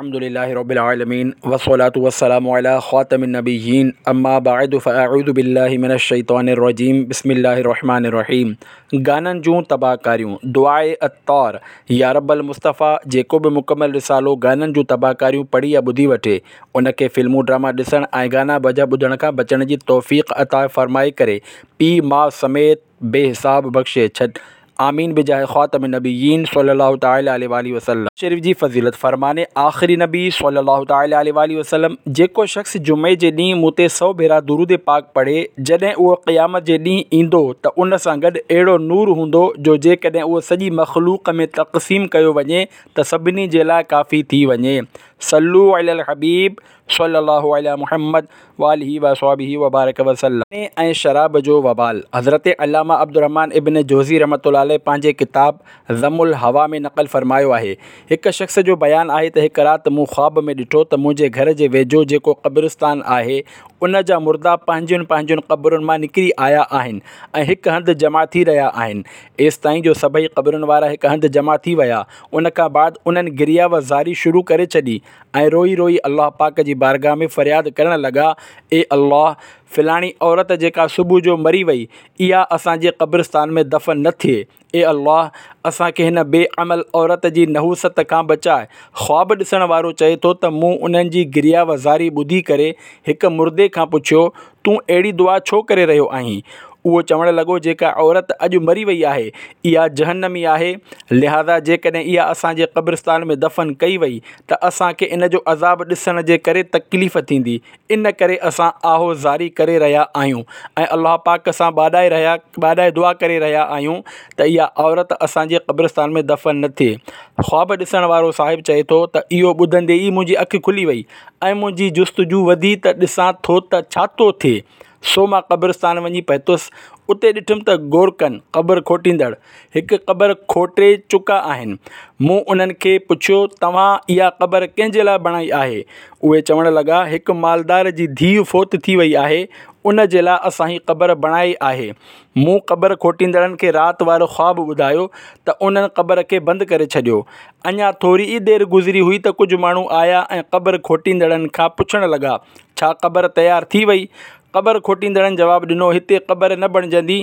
अल्हम्दुलिल्लाहि रब्बिल आलमीन वस्सलातु वस्सलामु अला खातमिन नबिय्यीन अम्मा बअदु फ़अऊज़ु बिल्लाहि मिनश शैतानिर रजीम बिस्मिल्लाहिर रहमानिर रहीम। गाननि जूं तबाहकारियूं दुआए अत्तार। या रब्बल मुस्तफ़ा, जेको बि मुकमल रिसालो गाननि जूं तबाहकारियूं पढ़ी या ॿुधी वठे, उनखे फ़िल्मूं ड्रामा ॾिसण ऐं गाना बाजा ॿुधण खां बचण जी तौफ़ीक़ अता फ़रमाए करे पीउ माउ समेत बेहिसाब बख़्शे छॾ। आमीन बिजाह ख़ातमिन नबिय्यीन सल्लल्लाहु तआला अलैहि वसल्लम। शरीफ जी फ़ज़ीलत फ़रमाने आख़िरी नबी सल्लल्लाहु तआला अलैहि वसल्लम, जेको शख़्स जुमे जे ॾींहुं मूं ते 100 भेरा दुरूद पाक पढ़े, जॾहिं उहो क़यामत जे ॾींहुं ईंदो त उन सां गॾु अहिड़ो नूर हूंदो जो जेकॾहिं उहो सॼी मख़लूक़ में तक़सीम कयो वञे त सभिनी जे लाइ काफ़ी थी वञे। सल्लू अलल हबीब सल्लल्लाहु अला मुहम्मद वालिहि वसहबिहि वबारक वसल्लम। ऐं शराब जो वबाल। हज़रत अल्लामा अब्दुर्रहमान इब्न जोज़ी रहमतुल्लाह अलैह पंहिंजे किताब ज़म्मुल हवा में नक़ल फ़रमायो आहे, हिकु शख़्स जो बयानु आहे त हिकु राति मूं ख़्वाब में ॾिठो त मुंहिंजे घर जे वेझो जेको क़ब्रिस्तान आहे, उन जा मुर्दा पंहिंजुनि पंहिंजुनि क़ब्रुनि मां निकिरी आया आहिनि ऐं हिकु हंधि जमा थी रहिया आहिनि। एसि ताईं जो सभई क़ब्रुनि वारा हिकु हंधि जमा थी विया। उन खां बाद उन्हनि गिरिया व ज़ारी शुरू करे छॾी ऐं रोई रोई अल्लाह पाक जी बारगाह में फ़रियाद करणु लॻा, ए अल्लाह, फ़िलाणी औरत जेका सुबुह जो मरी वई, इहा असांजे क़ब्रिस्तान में दफ़न न थिए। ए अल्लाह, असांखे हिन बेअमल औरत जी नहूसत खां बचाए। ख़्वाब ॾिसण वारो चए थो त मूं उन्हनि जी गिरिया वज़ारी ॿुधी करे हिकु मुर्दे खां पुछियो, तूं अहिड़ी दुआ छो करे रहियो आहीं? उहो चवणु लॻो, जेका औरत अॼु मरी वई आहे, इहा जहन्नमी आहे, लिहाज़ा जेकॾहिं इहा असांजे क़ब्रिस्तान में दफ़न कई वई त असांखे इन जो अज़ाब ॾिसण जे करे तकलीफ़ थींदी। इन करे असां आहो ज़ारी करे रहिया आहियूं ऐं अल्लाह पाक सां ॿाॾाए दुआ करे रहिया आहियूं त इहा औरत असांजे क़ब्रिस्तान में दफ़न न थिए। ख़्वाब ॾिसण वारो साहिबु चए थो त इहो ॿुधंदे ई मुंहिंजी अखि खुली वई ऐं मुंहिंजी जुस्तजू वधी त ॾिसां थो त छा थो थिए। सो मां क़ब्रिस्तान वञी पहुतुसि। उते ॾिठुमि त गोरकनि क़बर खोटींदड़ हिकु क़बर खोटे चुका आहिनि। मूं उन्हनि खे पुछियो, तव्हां इहा क़बर कंहिंजे लाइ बणाई आहे? उहे चवणु लॻा, हिकु मालदार जी धीउ फ़ौत थी वई आहे, उन जे लाइ असां ही क़बर बणाई आहे। मूं क़बर खोटींदड़नि खे राति वारो ख़्वाबु ॿुधायो त उन्हनि क़बर खे बंदि करे छॾियो। अञा थोरी ई देरि गुज़री हुई त कुझु माण्हू आया ऐं क़बर खोटींदड़नि खां पुछणु लॻा, छा क़बर तयारु थी वई? क़बर खोटींदड़नि जवाबु ॾिनो, हिते क़बर न बणिजंदी।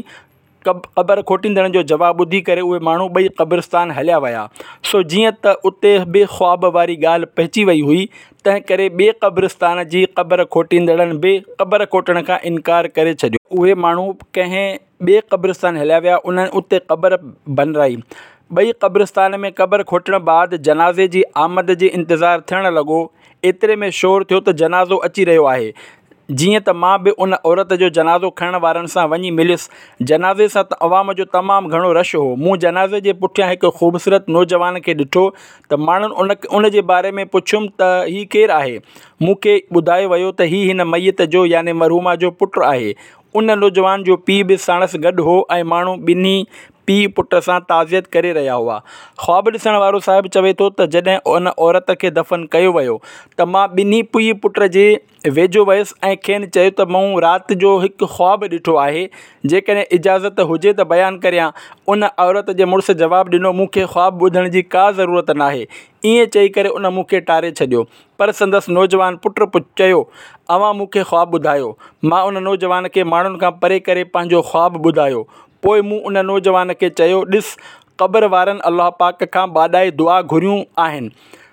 क़बर खोटींदड़नि जो जवाबु ॿुधी करे उहे माण्हू ॿई क़ब्रिस्तान हलिया विया। सो जीअं त उते ॿिए ख़्वाब वारी ॻाल्हि पइजी वई हुई, तंहिं करे ॿिए क़ब्रिस्तान जी क़बर खोटींदड़नि बि क़बर खोटण खां इनकार करे छॾियो। उहे माण्हू कंहिं ॿिए क़ब्रिस्तान हलिया विया, उन्हनि उते क़बर बनराई। ॿई क़ब्रिस्तान में क़बर खोटण बाद जनाज़े जी आमद जे इंतज़ारु थियणु लॻो। एतिरे में शोर थियो त जनाज़ो अची रहियो आहे। जीअं त मां बि उन औरत जो जनाज़ो खणण वारनि सां वञी मिलियुसि। जनाज़े सां त अवाम जो तमामु घणो रश हो। मूं जनाज़े जे पुठियां हिकु ख़ूबसूरत नौजवान खे ॾिठो त माण्हुनि उन जे बारे में पुछियुमि त हीउ केरु आहे? मूंखे ॿुधायो वियो त हीउ हिन मैयत जो याने मरहूमा जो पुटु आहे। उन नौजवान जो पीउ बि साणसि गॾु हो ऐं माण्हू ॿिन्ही पीउ पुट सां ताज़ियत करे रहिया हुआ। ख़्वाब ॾिसण वारो साहिबु चवे थो त जॾहिं उन औरत खे दफ़न कयो वियो त मां ॿिन्ही पीउ पुट जे वेझो वियुसि ऐं खेनि चयो त मूं राति जो हिकु ख़्वाबु ॾिठो आहे। जेकॾहिं इजाज़त हुजे त बयानु करियां। उन औरत जे मुड़ुसु जवाबु ॾिनो, मूंखे ख़्वाबु ॿुधण जी का ज़रूरत नाहे। ईअं चई करे उन मूंखे टारे छॾियो। पर संदसि नौजवान पुटु चयो, अव्हां मूंखे ख़्वाबु ॿुधायो। मां उन नौजवान खे माण्हुनि खां परे करे पंहिंजो ख़्वाबु ॿुधायो। पोइ मूं उन नौजवान खे चयो, ॾिस, क़बर वारनि अल्लाह पाक खां ॿाॾाए दुआ घुरियूं आहिनि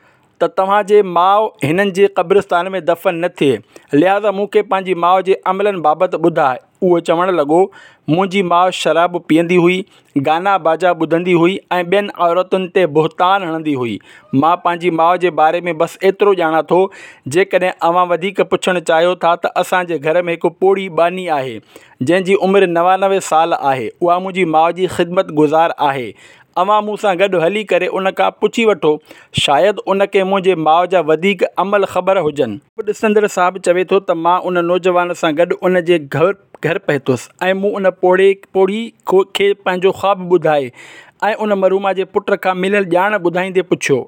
त तव्हांजे माउ हिननि जे क़ब्रिस्तान में दफ़न न थिए, लिहाज़ा मूंखे पंहिंजी माउ जे अमलनि बाबति ॿुधाए। उहो चवणु लॻो, मुंहिंजी माउ शराब पीअंदी हुई, गाना बाजा ॿुधंदी हुई ऐं ॿियनि औरतुनि ते बुहतान हणंदी हुई। मां पंहिंजी माउ जे बारे में बसि एतिरो ॼाणा थो। जेकॾहिं अव्हां वधीक पुछणु चाहियो था त असांजे घर में हिकु पोड़ी बानी आहे जंहिंजी उमिरि 99 साल आहे। उहा मुंहिंजी माउ जी ख़िदमत गुज़ार आहे। अव्हां मूं सां गॾु हली करे उन खां पुछी वठो, शायदि उनखे मुंहिंजे माउ जा वधीक अमल ख़बर हुजनि। ॾिसंदड़ साहिबु चवे थो त मां उन नौजवान सां गॾु उन जे घर पहुतुसि ऐं मूं उन पोड़ी खे पंहिंजो ख़्वाबु ॿुधाए ऐं उन मरहूमा जे पुट खां मिलियल ॼाण ॿुधाईंदे पुछियो,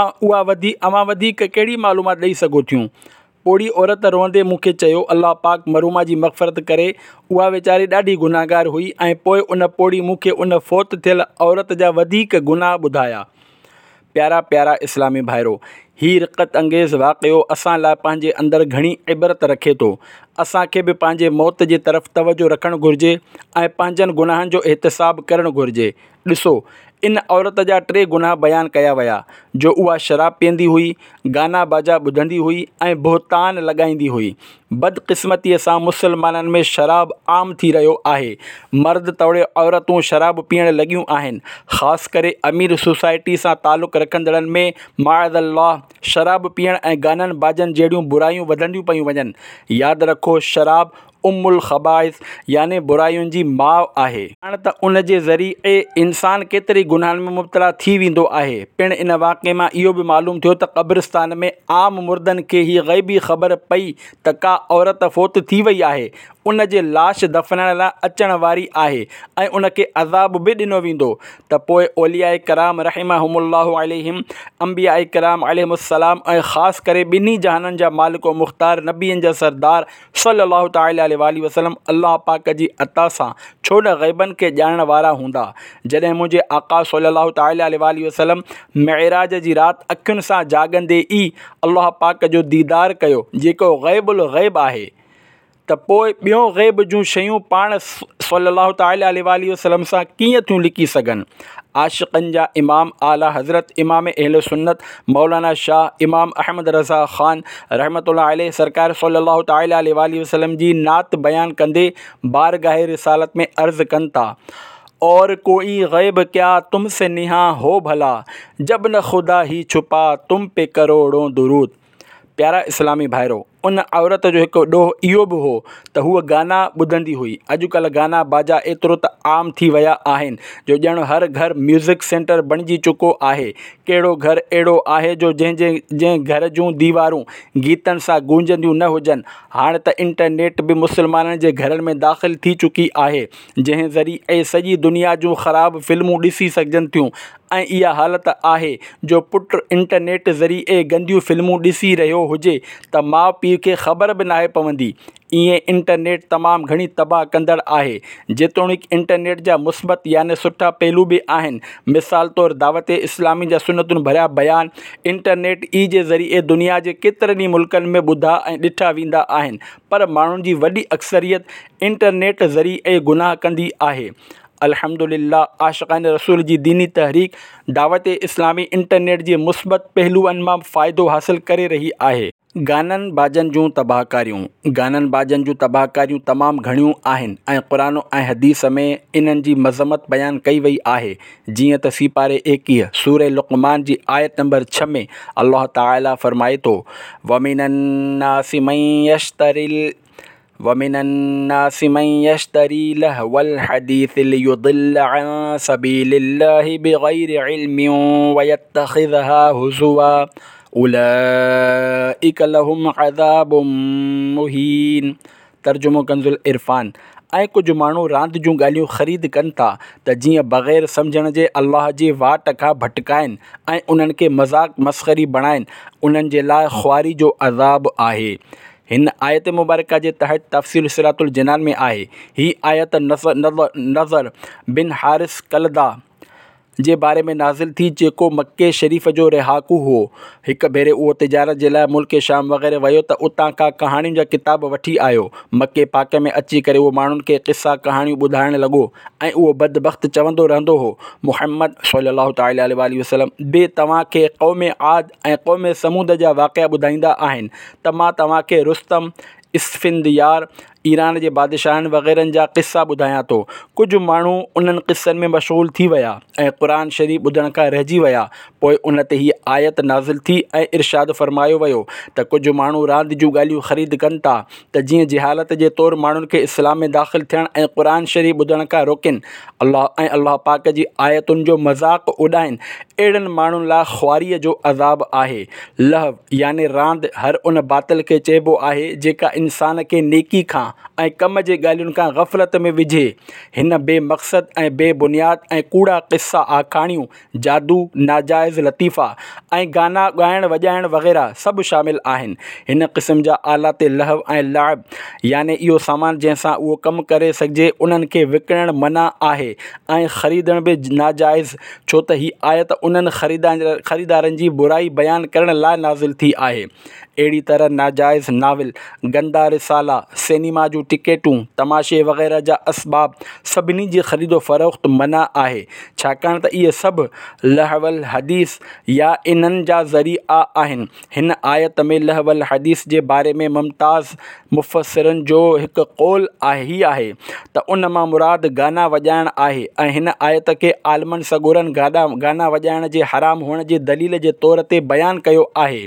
अव्हां वधीक कहिड़ी मालूमात ॾेई सघो थियूं? पोड़ी औरत रोअंदे मूंखे चयो, अल्लाह पाक मरहूमा जी मग़फ़रत करे। उहा वीचारी ॾाढी गुनाहगार हुई। ऐं पोइ उन पोड़ी मूंखे उन फ़ौत थियल औरत जा वधीक गुनाह ॿुधाया। प्यारा प्यारा इस्लामी भाइरो, ही रिक़त अंगेज़ वाक़ियो असां लाइ पंहिंजे अंदरि घणी इबरत रखे थो। असांखे बि पंहिंजे मौत जे तरफ़ तवजो रखणु घुरिजे ऐं पंहिंजनि गुनाहनि जो एहतिसाब करणु घुरिजे। ॾिसो, इन औरत जा 3 गुनाह बयानु कया विया, जो उहा शराब पीअंदी हुई, गाना बाजा ॿुधंदी हुई ऐं बोहतान लॻाईंदी हुई। बदक़िस्मतीअ सां मुसलमाननि में शराब आम थी रहियो आहे। मर्द तोड़े औरतूं शराब पीअणु लॻियूं आहिनि। ख़ासि करे अमीर सोसाइटी सां तालुक़ु रखंदड़नि में माअज़ल्लाह शराब पीअण ऐं गाननि बाजनि जहिड़ियूं बुरायूं वधंदियूं पियूं वञनि। यादि रखो, शराब उम्मुल ख़बाइस याने बुरायुनि जी माउ आहे। हाणे त उन जे ज़रिए इंसानु केतिरी गुनाहनि में मुब्तला थी वेंदो आहे। पिणु इन वाक़े मां इहो बि मालूम थियो त क़ब्रिस्तान में आम मुर्दनि खे ही ग़ैबी ख़बर पई त का औरत फ़ौत थी वई आहे, उन जे लाश दफ़नाइण लाइ अचण वारी आहे ऐं उनखे अज़ाब बि ॾिनो वेंदो। त पोइ औलिया कराम रहमहुमुल्लाह अलैहिम, अंबिया कराम अलैहिमुस्सलाम ऐं ख़ासि करे ॿिन्ही जहाननि जा मालिक मुख़्तार नबीअनि जा सरदार सल्लल्लाहु तआला अलैहि वसल्लम अल्लाह पाक जी अता सां छो न ग़ैबनि खे ॼाणण वारा हूंदा। जॾहिं मुंहिंजे आका सल्लल्लाहु तआला अलैहि वसल्लम मेराज जी राति अखियुनि सां जाॻंदे ई अल्लाह पाक जो दीदार कयो, जेको ग़ैबुल ग़ैब आहे, त पोइ ॿियों ग़ैब जूं शयूं पाण सल्लल्लाहु तआला अलैहि वसल्लम सां कीअं थियूं लिकी सघनि। आशिक़नि जा इमाम आला हज़रत इमाम अहले सुन्नत मौलाना शाह इमाम अहमद रज़ा ख़ान रहमतुल्लाह अलैह सरकार सल्लल्लाहु तआला अलैहि वसल्लम जी नात बयानु कंदे बारगाह रिसालत में अर्ज़ कनि था, और कोई ग़ैब क्या तुमसे निहा हो भला, जब न खुदा ही छुपा तुम पे करोड़ों दुरूद। प्यारा इस्लामी भाइरो, उन औरत जो हिकु ॾोह इहो बि हो त हूअ गाना ॿुधंदी हुई। अॼुकल्ह गाना बाजा एतिरो त आम थी विया आहिनि जो ॼण हर घर म्यूज़िक सेंटर बणिजी चुको आहे। कहिड़ो घर अहिड़ो आहे जो जंहिं घर जूं दीवारूं गीतनि सां गूंजंदियूं न हुजनि। हाणे त इंटरनेट बि मुसलमाननि जे घरनि में दाख़िल थी चुकी आहे, जंहिं ज़रिए सॼी दुनिया जूं ख़राब फिल्मूं ॾिसी सघजनि थियूं। ऐं इहा हालत आहे जो पुटु इंटरनेट ज़रिए गंदियूं फिल्मूं ॾिसी रहियो हुजे त माउ पीउ खे ख़बर बि नाहे पवंदी। ईअं इंटरनेट तमामु घणी तबाह कंदड़ आहे। जेतोणीकि इंटरनेट जा मुस्बत याने सुठा पहलू बि आहिनि। मिसाल तौरु दावत इस्लामी जा सुनतुनि भरिया बयान इंटरनेट ई जे ज़रिए दुनिया जे केतिरनि ई मुल्कनि में ॿुधा ऐं ॾिठा वेंदा आहिनि, पर माण्हुनि जी वॾी अक्सरियत इंटरनेट ज़रिए गुनाह कंदी आहे। अल्हम्दुलिल्लाह, आशिक़ान रसूल जी दीनी तहरीक दावत इस्लामी इंटरनेट जे मुस्बत पहलुअनि मां फ़ाइदो हासिलु करे रही आहे। गाननि बाजनि जूं तबाहकारियूं तमामु घणियूं आहिनि ऐं क़ुरान ऐं हदीस में इन्हनि जी मज़मत बयानु कई वई आहे। जीअं त सीपारे 21 सूरह लुक़मान जी आयत नंबर 6 में अल्लाह ताला फ़रमाए थो, वमिनन्नासि मन यश्तरी लहवल हदीस लियुदिल्ल अन सबीलिल्लाहि बिग़ैरि इल्मिन वयत्तखिज़हा हुज़ुवा उलाइक लहुम अज़ाबुम मुहीन। तर्जुमो कंज़ुल इरफ़ान। ऐं कुझु माण्हू रांदि जूं ॻाल्हियूं ख़रीद कनि था त जीअं बग़ैर सम्झण जे अल्लाह जे वाट खां भटकाइनि ऐं उन्हनि खे मज़ाक़ मस्ख़री बणाइनि। उन्हनि जे लाइ ख़्वारी जो अज़ाब आहे। हिन आयत मुबारका जे तहत तफ़सील सिरातुल जिनान में आहे। ही आयत नज़र बिन हारिस कलदा जे बारे में नाज़िल थी, जेको मक्के शरीफ़ जो रिहाकू हो। हिकु भेरे उहो तिजारत जे लाइ मुल्क शाम वग़ैरह वियो त उतां का कहाणियुनि जा किताब वठी आयो। मक्के पाक में अची करे उहो माण्हुनि खे क़िसा कहाणियूं ॿुधाइणु लॻो ऐं उहो बदबख़्त चवंदो रहंदो हो, मुहम्मद सल्लल्लाहु तआला अलैहि वसल्लम बे तव्हांखे क़ौम आद ऐं क़ौम समूद जा वाक़िआ ॿुधाईंदा आहिनि त मां तव्हांखे रुस्तम, इस्फिंदयार, ईरान जे बादशाहनि वग़ैरह जा क़िसा ॿुधायां थो। कुझु माण्हू उन्हनि क़िसनि में मशग़ूल थी विया ऐं क़ुरान शरीफ़ ॿुधण खां रहिजी विया। पोइ उन ते हीअ आयत नाज़िल थी ऐं इरशाद फ़रमायो वियो त कुझु माण्हू रांदि जूं ॻाल्हियूं ख़रीद कनि था त जीअं जिहालत जे तौरु माण्हुनि खे इस्लाम में दाख़िल थियण ऐं क़ुरान शरीफ़ ॿुधण खां रोकनि ऐं अल्लाह पाक जी आयतुनि जो मज़ाक़ उॾाइनि। अहिड़नि माण्हुनि लाइ ख़्वारीअ जो अज़ाब आहे। लहव याने रांदि हर उन बातिल खे चइबो आहे जेका इंसान खे नेकी खां ऐं कम जे ॻाल्हियुनि खां ग़फ़लत में विझे। हिन बेमक़सद ऐं बेबुनियाद ऐं कूड़ा क़िस्सा आखाणियूं, जादू, नाजाइज़ लतीफ़ा ऐं गाना ॻाइण वॼाइण वग़ैरह सभु शामिल आहिनि। हिन क़िस्म जा आलात लहव ऐं लाइब याने इहो सामान जंहिंसां उहो कमु करे सघिजे उन्हनि खे विकिणणु मना आहे ऐं ख़रीदण बि नाजाइज़, छो त हीअ आयत उन्हनि ख़रीदारनि जी बुराई बयानु करण लाइ नाज़िल थी आहे। अहिड़ी तरह नाजाइज़ नाविल, गंदा रिसाला, सिनेमा जूं टिकेटूं, तमाशे वग़ैरह जा असबाब सभिनी जी ख़रीदो फ़रोख़्त मना आहे, छाकाणि त इहे सभु लहवल हदीस या इन्हनि जा ज़रिया आहिनि। हिन आयत में लहवल हदीस जे बारे में मुमताज़ मुफ़स्सिरनि जो हिकु क़ौल ही आहे त उन मां मुराद गाना वॼाइण आहे ऐं हिन आयत खे आलमनि सॻोरनि गाना वॼाइण जे हराम हुअण जे दलील जे तौर ते बयानु कयो आहे।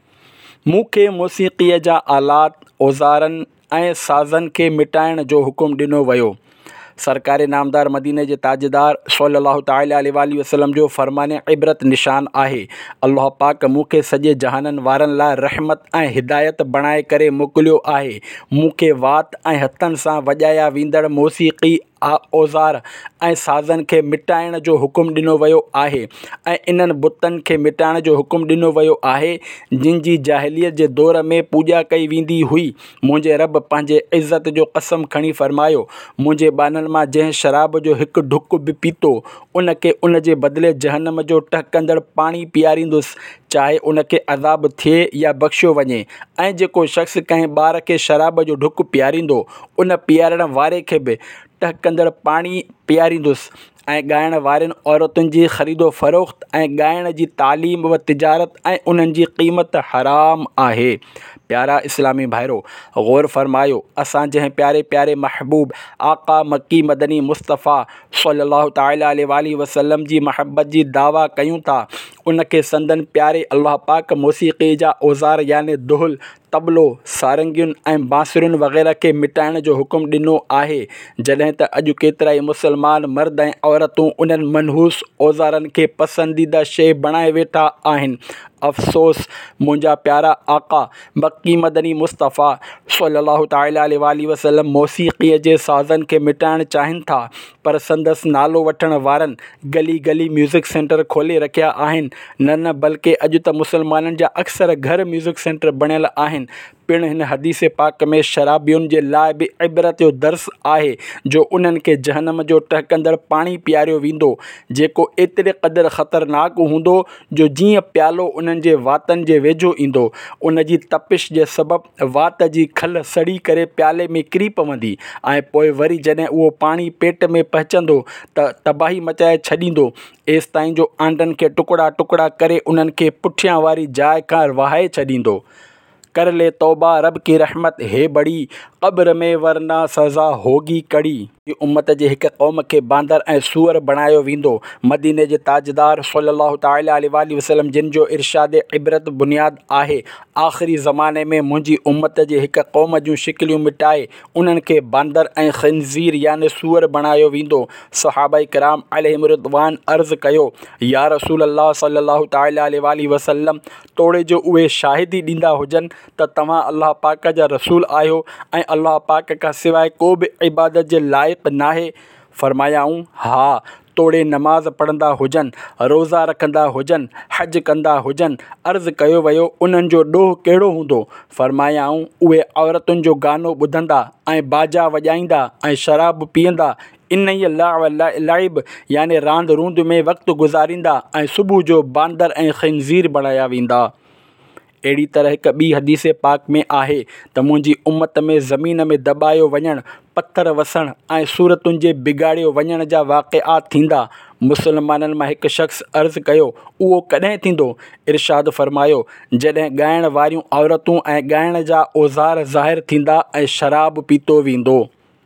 मूंखे मौसीक़ीअ जा आलात, औज़ारनि ऐं साज़नि खे मिटाइण जो हुकुम ॾिनो वियो। सरकार नामदार मदीने जे ताजदार सल्लल्लाहु तआला अलैहि वसल्लम जो फ़रमान इबरत निशान आहे। अल्लाह पाक मूंखे सॼे जहाननि वारनि लाइ रहमत ऐं हिदायत बणाए करे मोकिलियो आहे। मूंखे वात ऐं हथनि सां वॼाया वेंदड़ मौसीक़ी औज़ार ऐं साज़नि खे मिटाइण जो हुकुम ॾिनो वियो आहे ऐं इन्हनि बुतनि खे मिटाइण जो हुकुम ॾिनो वियो आहे जिन जी जाहिलियत जे दौर में पूॼा कई वेंदी हुई। मुंहिंजे रब पंहिंजे इज़त जो कसम खणी फ़रमायो, मुंहिंजे ॿाननि मां जंहिं शराब जो हिकु ढुक बि पीतो उन खे उन जे बदिले जहन्नम जो टहिकंदड़ पाणी पीआरींदुसि, चाहे उन खे अज़ाब थिए या बख़्शियो वञे। ऐं जेको शख़्स कंहिं ॿार खे शराब जो ढुक पीआरींदो उन पीआरण वारे खे बि टहिकंदड़ पाणी पीआरींदुसि। ऐं ॻाइण वारनि औरतुनि जी ख़रीदो फ़रोख़्त ऐं ॻाइण जी तालीम व तिजारत ऐं उन्हनि जी क़ीमत हराम आहे। प्यारा इस्लामी भाइरो, ग़ौर फ़रमायो, असां जंहिं प्यारे महबूब आका मक्की मदनी मुस्तफ़ा सल्लल्लाहु तआला अलैहि वसल्लम जी महबत जी दावा कयूं था उन खे संदन प्यारे अल्लाह पाक मौसीक़ी जा औज़ार याने दुहुल, तबलो, सारंगियुनि ऐं बांसुरियुनि वग़ैरह खे मिटाइण जो हुकुम ॾिनो आहे, जॾहिं त अॼु केतिरा ई मुसलमान मर्द ऐं औरतूं उन्हनि मनहूस औज़ारनि खे पसंदीदा शइ बणाए वेठा आहिनि। अफ़सोस, मुंहिंजा प्यारा आका मक्की मदनी मुस्तफ़ा सल्लल्लाहु तआला अलैहि वसल्लम मौसीक़ीअ जे साज़नि खे मिटाइणु चाहिनि था, पर संदसि नालो वठण वारनि गली गली म्यूज़िक सेंटर खोले रखिया आहिनि। न बल्कि अॼु त मुसलमाननि जा अक्सर घर म्यूज़िक सेंटर बणियल आहिनि। पिणु हिन हदीस पाक में शराबियुनि जे लाइ बि इबरत जो दर्स आहे जो उन्हनि खे जहन्नम जो टहिकंदड़ पाणी पीआरियो वेंदो, जेको एतिरे क़दुरु ख़तरनाक हूंदो जो जीअं प्यालो उन्हनि जे वातनि जे वेझो ईंदो, उन जी तपिश जे सबबि वात जी खल सड़ी करे प्याले में किरी पवंदी ऐं पोइ वरी जॾहिं उहो पाणी पेट में पहुचंदो त तबाही मचाए छॾींदो, एसि ताईं जो आंडनि खे टुकड़ा टुकड़ा करे उन्हनि खे पुठियां वारी जाइ खां वहाए छॾींदो। कर ले तौबा रब की रहमत हे बड़ी, क़ब्र में वरना सज़ा होगी कड़ी। उम्मत जे हिक क़ौम खे बांदर ऐं सूअर बणायो वेंदो। मदीने जे ताजदार सल्लल्लाहु तआला अलैहि वसल्लम जिन जो इरशाद इबरत बुनियाद आहे, आख़िरी ज़माने में मुंहिंजी उम्मत जे हिक क़ौम जूं शिकलियूं मिटाए उन्हनि खे बांदर ऐं ख़िनज़ीर याने सूअर बणायो वेंदो। सहाबा किराम अलैहिम रिदवान अर्ज़ु कयो, या रसूल अल्लाह सल्लल्लाहु तआला अलैहि वसल्लम, तोड़े जो उहे शाहिदी ॾींदा हुजनि त तव्हां अल्लाह पाक जा रसूल आहियो ऐं अल्लाह पाक खां सवाइ को बि इबादत जे लाइक़ नाहे। फ़रमायाऊं, हा, तोड़े नमाज़ पढ़ंदा हुजनि, रोज़ा रखंदा हुजनि, हज कंदा हुजनि। अर्ज़ु कयो वियो, उन्हनि जो ॾोह कहिड़ो हूंदो? फ़रमायाऊं, उहे औरतुनि जो गानो ॿुधंदा ऐं बाजा वॼाईंदा ऐं शराब पीअंदा, इन ई लाइब याने रांदि रूंद में वक़्तु गुज़ारींदा ऐं सुबुह जो बांदर ऐं ख़िनज़ीर बणाया वेंदा। अहिड़ी तरह हिकु ॿी हदीस पाक में आहे त मुंहिंजी उम्मत में ज़मीन में दॿायो वञणु, पथर वसणु ऐं सूरतुनि जे बिगाड़ियो वञण जा वाक़िआत थींदा। मुसलमाननि मां हिकु शख़्स अर्ज़ु कयो, उहो कॾहिं थींदो? इरशाद फ़रमायो, जॾहिं ॻाइण वारियूं औरतूं ऐं ॻाइण जा औज़ार ज़ाहिर थींदा ऐं शराब पीतो वेंदो।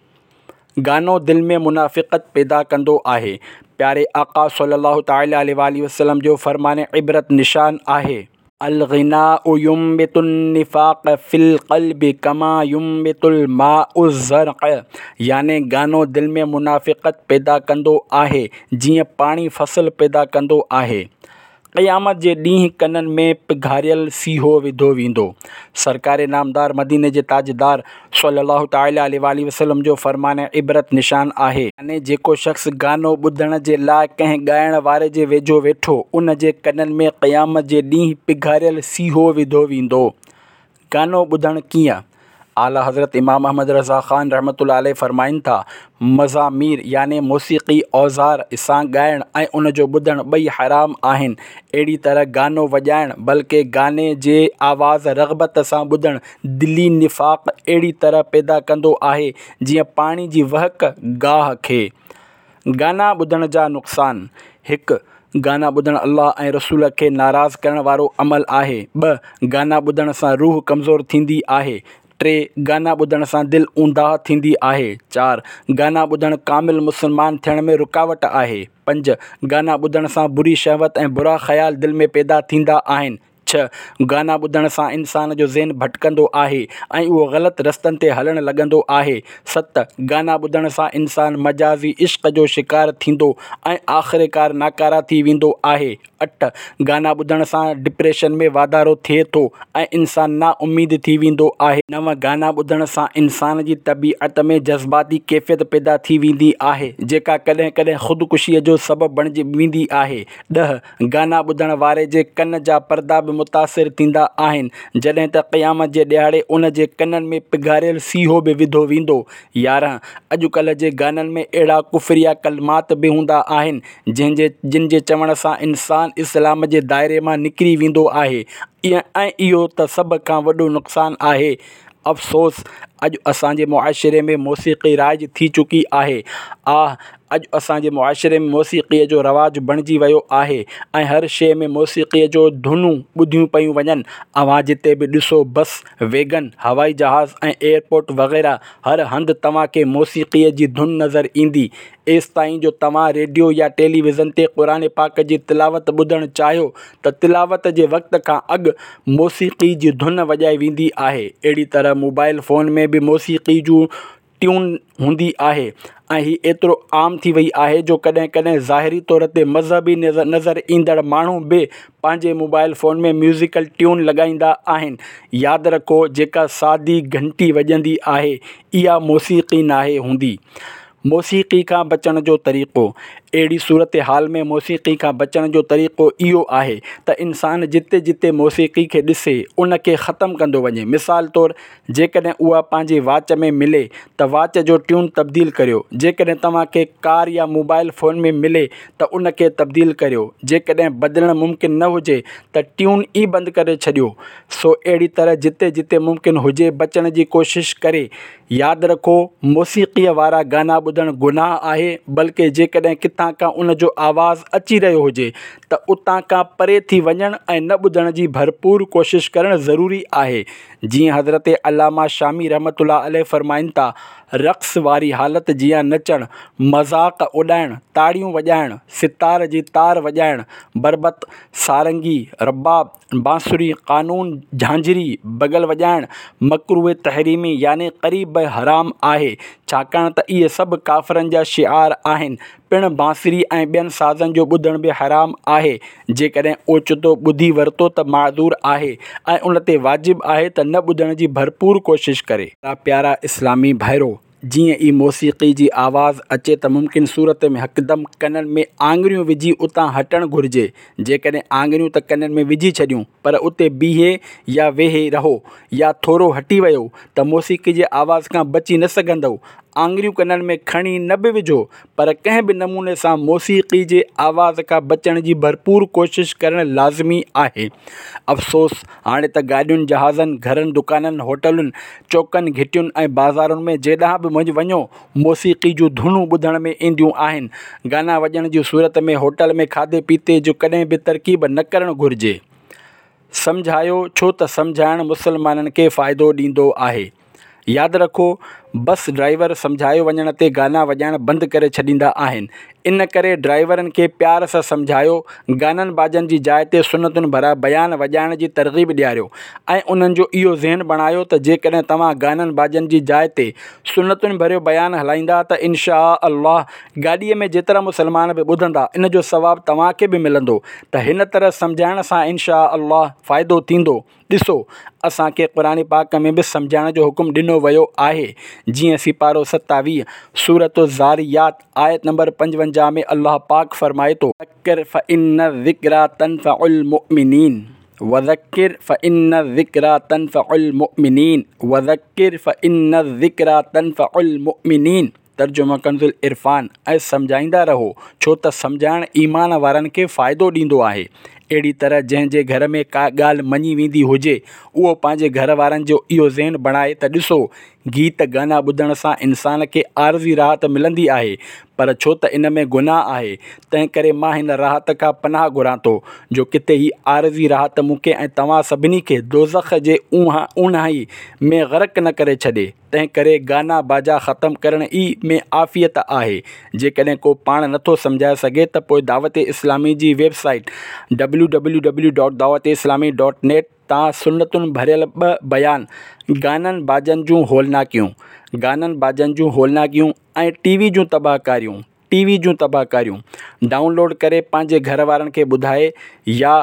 गानो दिलि में मुनाफ़िक़त पैदा कंदो आहे। प्यारे आका सल्लल्लाहु तआला अलैहि वसल्लम जो फ़रमान इबरत निशान आहे, अल-ग़िनाउ युंबितुन निफ़ाक़ फ़िल क़ल्बि कमा युंबितुल माउ ज़र्क़, याने गानो दिलि में मुनाफ़िक़त पैदा कंदो आहे जीअं पाणी फ़सुलु पैदा कंदो आहे। क़यामत जे ॾींहुं कननि में पिघारियल सीहो विधो वेंदो। सरकार नामदार मदीने जे ताजदार सल्लल्लाहु तआला अलैहि वसल्लम जो फ़रमान इबरत निशान आहे, याने जेको शख़्स गानो ॿुधण जे लाइ कंहिं ॻाइण वारे जे वेझो वेठो, उन जे कननि में क़यामत जे ॾींहुं पिघारियल सीहो विधो वेंदो। गानो ॿुधणु कीअं? आला हज़रत इमाम अहमद रज़ा ख़ान रहमतुल्लाह अलैह फ़रमाइनि था, मज़ामीर याने मौसीक़ी औज़ार सां ॻाइणु ऐं उन जो ॿुधणु ॿई हराम आहिनि। अहिड़ी तरह गानो वॼाइणु, बल्कि गाने जे आवाज़ रग़बत सां ॿुधणु दिली निफ़ाक़ अहिड़ी तरह पैदा कंदो आहे जीअं पाणी जी वहक गाह खे। गाना ॿुधण जा नुक़सान: 1. गाना ॿुधणु अल्लाह ऐं रसूल खे नाराज़ करण वारो अमल आहे। 2. गाना ॿुधण सां रूह कमज़ोर थींदी आहे। 3. गाना ॿुधण सां दिलि ऊंदाह थींदी आहे। 4. गाना ॿुधणु कामिल मुस्लमान थियण में रुकावट आहे। 5. गाना ॿुधण सां बुरी शहवत ऐं बुरा ख़्याल दिलि में पैदा थींदा आहिनि। 6. गाना ॿुधण सां इंसान जो ज़हन भटकंदो आहे ऐं उहो ग़लति रस्तनि ते हलणु लॻंदो आहे। 7. गाना ॿुधण सां इंसान मजाज़ी इश्क़ जो शिकार थींदो ऐं आख़िरकार नाकारा थी वेंदो आहे। 8. गाना ॿुधण सां डिप्रेशन में वाधारो थिए थो ऐं इंसान नाउमीद थी वेंदो आहे। 9. गाना ॿुधण सां इंसान जी तबीअत में जज़्बाती कैफ़ियत पैदा थी वेंदी आहे, जेका कॾहिं कॾहिं ख़ुदकुशीअ जो सबबु बणिजी वेंदी आहे। 10. गाना ॿुधण वारे जे कन जा पर्दा बि मुतासिर थींदा आहिनि, जॾहिं त क़यामत जे ॾियारे उन जे कननि में पिघारियल सीहो बि विधो वेंदो। 11. अॼुकल्ह जे गाननि में अहिड़ा कुफ़रिया कलमात बि हूंदा आहिनि जिन जे चवण सां इंसान इस्लाम जे दायरे मां निकिरी वेंदो आहे, ऐं इहो त सभ खां वॾो नुक़सानु आहे। अफ़सोस, अॼु असांजे मुआशिरे में मौसीक़ी राइज थी चुकी आहे। अॼु असांजे मुआशिरे में मौसीक़ीअ जो रवाजु बणिजी वियो आहे ऐं हर शइ में मौसीक़ीअ जो धुनूं ॿुधियूं पियूं वञनि। अवां जिते बि ॾिसो, बस, वैगन, हवाई जहाज़ ऐं एयरपोर्ट वग़ैरह हर हंधि तव्हांखे मौसीक़ीअ जी धुन नज़र ईंदी। एसिताईं जो तव्हां रेडियो या टेलीविज़न ते क़ुरान पाक जी तिलावत ॿुधणु चाहियो त तिलावत जे वक़्त खां अॻु मौसीक़ी जी धुन वॼाई वेंदी आहे। अहिड़ी तरह मोबाइल फ़ोन में बि मौसीक़ी जूं ट्यून हूंदी आहे ऐं हीअ एतिरो आम थी वई आहे जो कॾहिं कॾहिं ज़ाहिरी तौर ते मज़हबी नज़र ईंदड़ माण्हू बि पंहिंजे मोबाइल फ़ोन में म्यूज़िकल ट्यून लॻाईंदा आहिनि। यादि रखो, जेका सादी घंटी वॼंदी आहे, इहा मौसीक़ी नाहे हूंदी। मौसीक़ी खां बचण जो तरीक़ो: अहिड़ी सूरत हाल में मौसीक़ी खां बचण जो तरीक़ो इहो आहे त इंसान जिते जिते मौसीक़ी खे ॾिसे उन खे ख़तमु कंदो वञे। मिसाल तौरु, जेकॾहिं उहा पंहिंजे वाच में मिले त वाच जो ट्यून तब्दील करियो। जेकॾहिं तव्हांखे कार या मोबाइल फ़ोन में मिले त उन खे तब्दील करियो। जेकॾहिं बदिलणु मुमकिन न हुजे त ट्यून ई बंदि करे छॾियो। सो अहिड़ी तरह जिते जिते मुमकिन हुजे बचण जी कोशिशि करे। यादि रखो, मौसीक़ीअ वारा गाना ॿुधणु गुनाह आहे, बल्कि जेकॾहिं किथां खां उन जो आवाज़ु अची रहियो हुजे त उतां खां परे थी वञणु ऐं न ॿुधण जी भरपूर कोशिशि करणु ज़रूरी आहे। जीअं हज़रत अल्लामा शामी रहमतुल्लाह अलैह फ़रमाइनि था, रक़्स वारी हालति जीअं नचणु, मज़ाक़ उॾाइणु, ताड़ियूं वॼाइणु, सितार जी तार वॼाइणु, बरबत, सारंगी, रबाब, बांसुरी, क़ानून, झांझरी, बगल वॼाइणु, मकरूह तहरीमी याने क़रीब हराम आहे, छाकाणि त इहे सभु काफ़िरनि जा शिआर आहिनि। पिणु बांसुरी ऐं ॿियनि साज़नि जो ॿुधण बि हराम आहे। जेकॾहिं ओचितो ॿुधी वरितो त माज़ूर आहे ऐं उन ते वाजिबु आहे त न ॿुधण जी भरपूर कोशिशि करे। प्यारा इस्लामी भाइरो, जीअं ई मौसीक़ी जी आवाज़ अचे त मुमकिन सूरत में हिकदमि कननि में आङुरियूं विझी उतां हटणु घुरिजे। जेकॾहिं आङुरियूं त कननि में विझी छॾियूं पर उते बीहे या वेही रहो या थोरो हटी वियो त मौसीक़ी जी आवाज़ खां बची न सघंदव। आङुरियूं कननि में खणी न बि विझो, पर कंहिं बि नमूने सां मौसीक़ी जे आवाज़ खां बचण जी भरपूर कोशिशि करणु लाज़मी आहे। अफ़सोस, हाणे त गाॾियुनि, जहाज़नि, घरनि, दुकाननि, होटलुनि, चौकनि, घिटियुनि ऐं बाज़ारुनि में जेॾांहुं बि वञो, मौसीक़ी जूं धुनूं ॿुधण में ईंदियूं आहिनि। गाना वॼण जी सूरत में होटल में खाधे पीते जो कॾहिं बि तरकीब न करणु घुरिजे। सम्झायो, छो त सम्झाइणु मुस्लमाननि खे फ़ाइदो ॾींदो आहे। यादि रखो, बस ड्राइवर सम्झायो वञण ते गाना वॼाइण बंदि करे छॾींदा आहिनि। इन करे ड्राइवरनि खे प्यार सां सम्झायो, गाननि बाजनि जी जाइ ते सुनतुनि भरा बयान वॼाइण जी तरग़ीब ॾियारियो ऐं उन्हनि जो इहो ज़हन बणायो त जेकॾहिं तव्हां गाननि बाजनि जी जाइ ते सुनतुनि भरियो बयान हलाईंदा त इनशा अल्लाह गाॾीअ में जेतिरा मुस्लमान बि ॿुधंदा इन जो सवाबु तव्हांखे बि मिलंदो। त हिन तरह सम्झाइण सां इनशा अल्लाह फ़ाइदो थींदो। ॾिसो, असांखे क़ुरान पाक में बि सम्झाइण जो हुकुम ॾिनो वियो आहे। जीअं सिपारो 27 सूरत ज़ारियात आयत नंबर 55 में अल्लाह पाक फ़रमाए थो, वज़क्किर फ़इन्न ज़िक्रा तनफ़उल मुअमिनीन, वज़क्किर फ़इन्न ज़िक्रा तनफ़उल मुअमिनीन, वज़क्किर फ़इन्न ज़िक्रा तनफ़उल मुअमिनीन। तर्जुमा कंज़ुल इरफ़ान। ऐं सम्झाईंदा रहो छो त सम्झाइण ईमान वारनि खे फ़ाइदो ॾींदो आहे। अहिड़ी तरह जंहिंजे घर में का ॻाल्हि मञी वेंदी हुजे उहो पंहिंजे घर वारनि जो इहो ज़हन बणाए त ॾिसो, गीत गाना ॿुधण सां इंसान खे आर्ज़ी राहत मिलंदी आहे, पर छो त इन में गुनाह आहे, तंहिं करे मां हिन राहत खां पनाह घुरां थो जो किथे ही आर्ज़ी राहत मूंखे ऐं तव्हां सभिनी खे दोज़ख जे ऊन्हाई में ग़रक़ न करे छॾे। तंहिं करे गाना बाजा ख़तमु करण ई में आफ़ियत आहे। जेकॾहिं को पाण नथो सम्झाए सघे त पोइ दावत इस्लामी जी वेबसाइट www.dawat-islami.net तां सुन्नतुनि भरियल 2 बयान, गाननि बाजनि जूं होलनाकियूं ऐं टीवी जूं तबाहकारियूं डाउनलोड करे पंहिंजे घर वारनि खे ॿुधाए या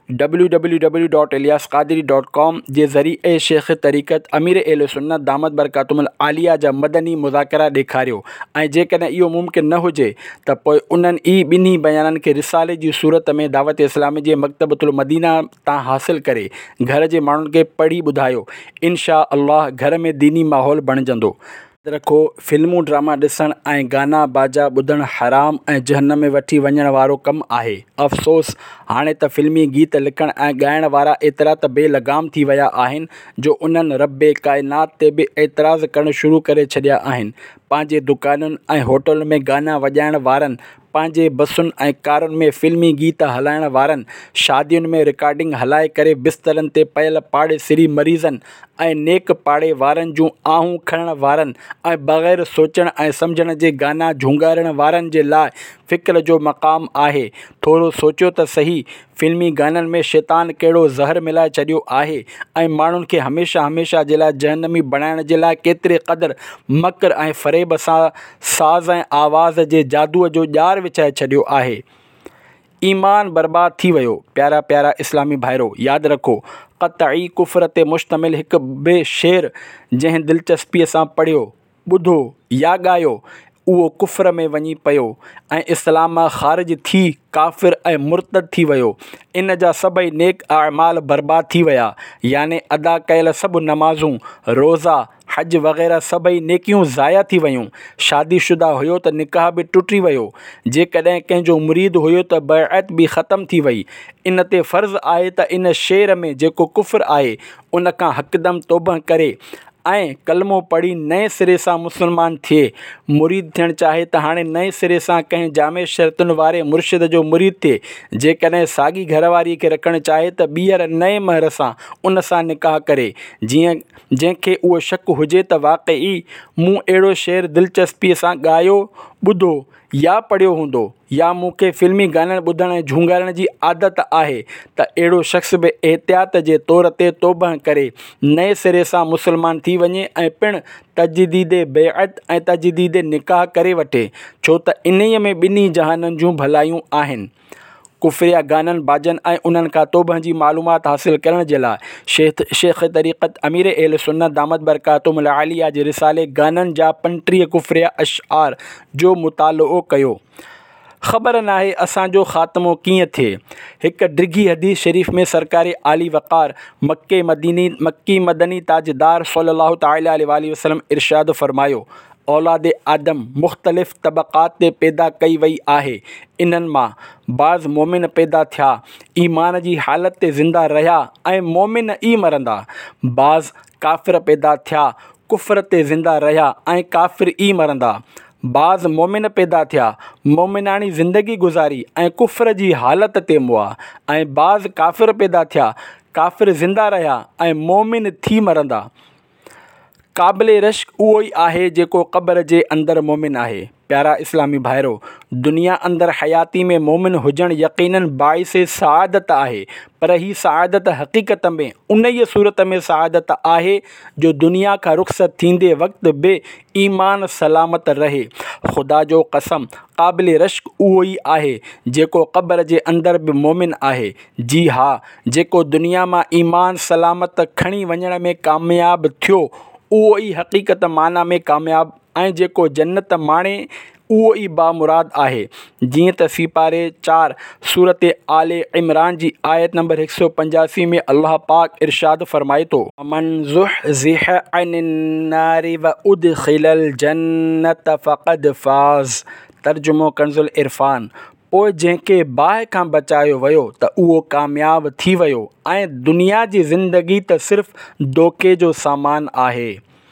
www.ilyasqadiri.com जे ज़रिए शेख तरीक़त अमीर अहले सुन्नत दामत बरकातुहुल आलिया जा मदनी मुज़ाकरा ॾेखारियो। ऐं जेकॾहिं इहो मुमकिन न हुजे त पोइ उन्हनि ई ॿिन्ही बयाननि खे रिसाले जी सूरत में दावत इस्लामी जे मकतबतुल मदीना तां हासिल करे घर जे माण्हुनि खे पढ़ी ॿुधायो। इनशा अल्लाह घर में दीनी माहौल बणिजंदो। यादि रखो, फिल्मूं ड्रामा ॾिसणु ऐं गाना बाजा ॿुधणु हराम ऐं जहन्नम में वठी वञण वारो कमु आहे। अफ़सोस, हाणे त फिल्मी गीत लिखण ऐं ॻाइण वारा एतिरा त बेलगाम थी विया आहिनि जो उन्हनि रब्बे काइनात ते बि एतिराज़ करणु शुरू करे छॾिया आहिनि। पंहिंजे दुकानुनि ऐं होटलुनि में गाना वॼाइण वारनि, पंहिंजे बसुनि ऐं कारुनि में फिल्मी गीत हलाइण वारनि, शादियुनि में रिकॉर्डिंग हलाए करे बिस्तरनि ते पयल पाड़े सिरी मरीज़नि ऐं नेक पाड़े वारनि जूं आहूं खणण वारनि ऐं बग़ैर सोचण ऐं सम्झण जे गाना झूंगारण वारनि जे लाइ फ़िक्र जो मक़ाम आहे। थोरो सोचियो त सही, फिल्मी गाननि में शैतान कहिड़ो ज़हर मिलाए छॾियो आहे ऐं माण्हुनि खे हमेशह जे लाइ जहन्नमी बणाइण जे लाइ केतिरे क़दुरु मकर ऐं फ़रेब सां साज़ ऐं आवाज़ जे जादूअ जो ॼार विछाए छॾियो आहे। ईमान बर्बाद थी वियो। प्यारा इस्लामी भाइरो, यादि रखो, क़तई कुफ़र ते मुश्तमिल हिकु बि शेर जंहिं दिलचस्पीअ सां पढ़ियो, ॿुधो या ॻायो उहो कुफ़र में वञी पियो ऐं इस्लाम मां ख़ारिज थी काफ़िर ऐं मुर्तद थी वियो। इन जा सभई नेक अमाल बर्बाद थी विया, याने अदा कयल सभु नमाज़ूं, रोज़ा, हज वग़ैरह सभई नेकियूं ज़ाया थी वियूं। शादीशुदा हुयो त निकाह बि टुटी वियो। जेकॾहिं कंहिंजो मुरीद हुयो त बैअत बि ख़तमु थी वई। इन ते फ़र्ज़ु आहे त इन शेर में जेको कुफ़र आहे उन खां हकदम तौबह करे ऐं कलमो पढ़ी नए सिरे सां मुस्लमान थिए। मुरीद थियणु चाहे त हाणे नए सिरे सां कंहिं जामे शर्तुनि वारे मुर्शिद जो मुरीद थिए। जेकॾहिं साॻी घरवारीअ खे रखणु चाहे त ॿीहर नए महर सां उन सां निकाह करे। जंहिंखे उहो शक हुजे त वाक़ई मूं अहिड़ो शेर दिलचस्पीअ सां ॻायो, ॿुधो या पढ़ियो हूंदो, या मूंखे फिल्मी गाननि ॿुधण ऐं झूंगारण जी आदत आहे, त अहिड़ो शख़्स बि एहतियात जे तौर ते तौबह करे नए सिरे सां मुस्लमान थी वञे ऐं पिणु तजदीद बैअत ऐं तजदीद निकाह करे वठे, छो त इन्हीअ में ॿिन्ही जहाननि जूं भलायूं आहिनि। कुफ़रिया गाननि बाजनि ऐं उन्हनि खां तौबह जी मालूमात हासिल करण जे लाइ शेख तरीक़त अमीर अहले सुन्नत दामत बरकातुहुल आलिया जे रिसाले गाननि जा 35 कुफ़रिया अशआर जो मुतालो कयो। ख़बर नाहे असांजो ख़ात्मो कीअं थिए। हिकु डिघी हदीस शरीफ़ में सरकारी आली वक़ार मक्की मदनी ताजदार सल्लल्लाहु तआला अलैहि वसल्लम इरशाद फ़रमायो, औलाद आदम मुख़्तलिफ़ तबक़ात ते पैदा कई वई आहे। इन्हनि मां बाज़ मोमिन पैदा थिया, ईमान जी हालत ते ज़िंदा रहिया ऐं मोमिन ई मरंदा। बाज़ काफ़िर पैदा थिया, कुफ़र ते ज़िंदा रहिया ऐं काफ़िर ई मरंदा। बाज़ मोमिन पैदा थिया, मोमिनाणी ज़िंदगी गुज़ारी ऐं कुफ़र जी हालत ते मुआ। ऐं बाज़ काफ़िर पैदा थिया, काफ़िर ज़िंदा रहिया ऐं मोमिन थी मरंदा। क़ाबिले रश्क उहो ई आहे जेको क़ब्र जे अंदरि मोमिन आहे। प्यारा इस्लामी भाइरो, दुनिया अंदरि हयाती में मोमिन हुजणु यक़ीनन बाइसे सआदत आहे, पर ही सआदत हक़ीक़त में उन ई सूरत में सआदत आहे जो दुनिया खां रुख़सत थींदे वक़्तु बि ईमान सलामत रहे। ख़ुदा जो कसम, क़ाबिले रश्क उहो ई आहे जेको क़ब्र जे अंदरि बि मोमिन आहे। जी हा, जेको दुनिया मां ईमान सलामत खणी वञण में कामयाबु थियो उहो ई हक़ीक़त माना में कामयाबु ऐं जेको जन्नत माणे उहो ई बामुराद आहे। जीअं त सीपारे 4 सूरत आले इमरान जी आयत नंबर 185 में अल्लाह पाक इरशाद फ़रमाए थो, मन ज़ुहज़िह अनिन नारि व उदख़िलल जन्नत फ़क़द फ़ाज़। तर्जुमो कंज़ुल इरफ़ान। पोइ जंहिंखे बाहि खां बचायो वियो त उहो कामयाबु थी वियो ऐं दुनिया जी ज़िंदगी त सिर्फ़ु धोखे जो सामान आहे।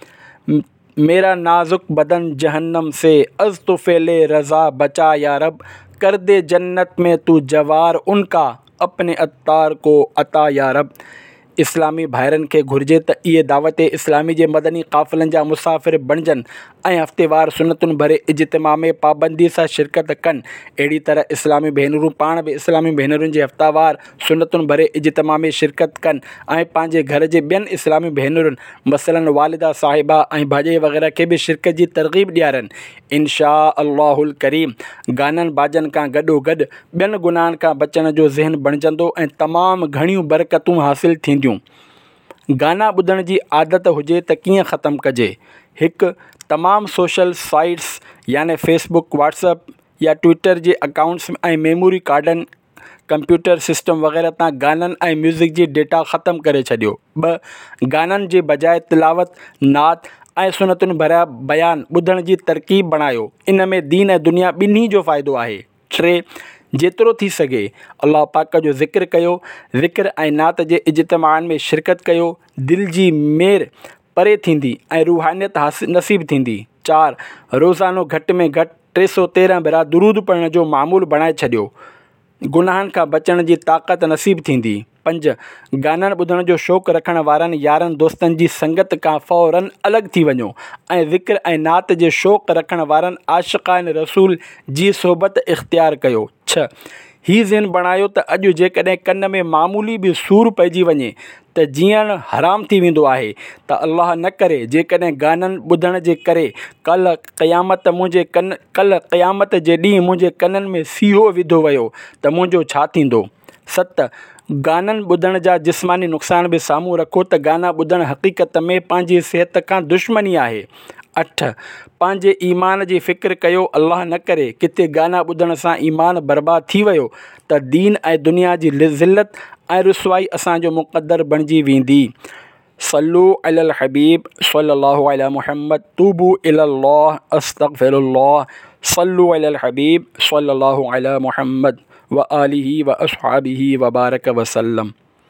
मेरा नाजुक बदन जहन्नम से अज़ तो फ़ेले रज़ा बचा या रब, कर दे जन्नत में तू जवार उनका अपने अत्तार को अता या रब। इस्लामी भाइरनि खे घुरिजे त इहे दावत इस्लामी जे मदनी क़ाफ़िलनि जा मुसाफ़िर बणिजनि ऐं हफ़्तेवार सुनतुनि भरे इज्तिमा में पाबंदी सां शिरकत कनि। अहिड़ी तरह इस्लामी भेनरूं पाण बि इस्लामी भेनरुनि जे हफ़्तावार सुनतुनि भरे इज्तिमा में शिरकत कनि ऐं पंहिंजे घर जे ॿियनि इस्लामी भेनरुनि मसलन वालिदा साहिबा ऐं भाॼाई वग़ैरह खे बि शिरकत जी तरग़ीब ॾियारनि। इंशा अल्लाहुल करीम गाननि बाजनि खां गॾोगॾु ॿियनि गुनाहनि खां बचण जो ज़हन बणिजंदो ऐं तमामु घणियूं बरकतूं हासिलु थींदियूं। गाना ॿुधण जी आदत हुजे त कीअं ख़तमु कजे? हिकु, तमामु सोशल साइट्स याने फेसबुक, व्हाट्सअप या ट्विटर जे अकाउंट्स ऐं मेमोरी कार्डनि, कंप्यूटर सिस्टम वग़ैरह तां गाननि ऐं म्यूज़िक जी डेटा ख़तमु करे छॾियो। 2, गाननि जे बजाए तिलावत, नात ऐं सुनतुनि भरिया बयान ॿुधण जी तरकीब बणायो। इन में दीन ऐं दुनिया ॿिन्ही जो फ़ाइदो आहे। 3, जेतिरो थी सघे अल्लाह पाक जो ज़िक्र कयो, ज़िक्र ऐं नात जे इज्तिमाअनि में शिरकत कयो। दिलि जी मेर परे थींदी ऐं रूहानियत नसीब थींदी। 4, रोज़ानो घटि में घटि 313 भेरा दुरूद पढ़ण जो मामूल बणाए छॾियो, गुनाहनि खां बचण जी ताक़त नसीब थींदी। 5, गाननि ॿुधण जो शौक़ु रखण वारनि यारनि दोस्तनि जी संगत खां फ़ौरन अलॻि थी वञो ऐं ज़िक्र ऐं नात जे शौक़ु रखण वारनि आशिक़ान रसूल जी सोबत इख़्तियार कयो। 6, हीउ ज़हन बणायो त अॼु जेकॾहिं कन में मामूली बि सूरु पइजी वञे त जीअण हराम थी वेंदो आहे, त अल्लाह न करे जेकॾहिं गाननि ॿुधण जे करे कल्ह क़यामत जे ॾींहुं मुंहिंजे कननि में सीहो विधो वियो त मुंहिंजो छा थींदो। 7, गाननि ॿुधण जा जिस्मानी नुक़सान बि साम्हूं रखो त गाना ॿुधणु हक़ीक़त में पंहिंजी सिहत खां दुश्मनी आहे। 8, पंहिंजे ईमान जी फ़िक्र कयो, अल्लाह न करे किथे गाना ॿुधण सां ईमान बर्बाद थी वियो त दीन ऐं दुनिया जी ज़िल्लत ऐं रुसवाई असांजो मुक़द्दर बणिजी वेंदी। सल्लू अलल हबीब सल्लल्लाहु अला मुहम्मद तूबू इलल्लाह अस्तगफिरुल्लाह। सल्लू अलल हबीब सल्लल्लाहु अला मुहम्मद व आलिही व अस्हाबिही व बारक वसल्लम।